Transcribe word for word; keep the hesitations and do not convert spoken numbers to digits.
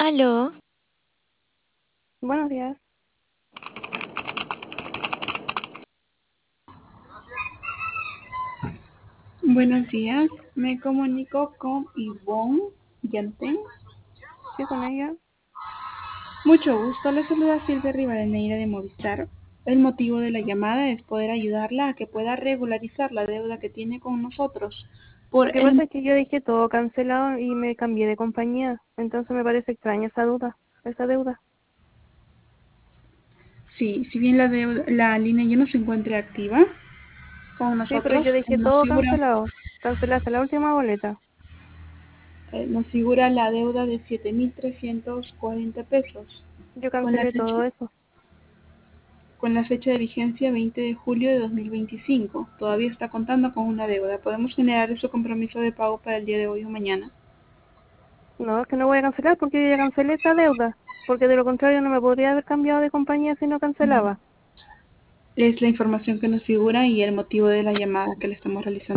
Aló, Buenos días. Buenos días, me comunico con Yvonne Yantén. Sí, con ella. Mucho gusto, le saluda Silvia Rivadeneira de Movistar. El motivo de la llamada es poder ayudarla a que pueda regularizar la deuda que tiene con nosotros. Lo Por que el pasa es que yo dejé todo cancelado y me cambié de compañía. Entonces me parece extraña esa duda, esa deuda. Sí, si bien la deuda, la línea ya no se encuentra activa con Sí, pero nosotros, yo dejé nos todo figura, cancelado. Cancelé hasta la última boleta. eh, nos figura la deuda de siete mil trescientos cuarenta pesos Yo con la cancelé fecha todo eso. con la fecha de vigencia veinte de julio de dos mil veinticinco. Todavía está contando con una deuda. Podemos generar ese compromiso de pago para el día de hoy o mañana. No, es que no voy a cancelar porque yo ya cancelé esa deuda. Porque de lo contrario no me podría haber cambiado de compañía si no cancelaba. Es la información que nos figura y el motivo de la llamada que le estamos realizando.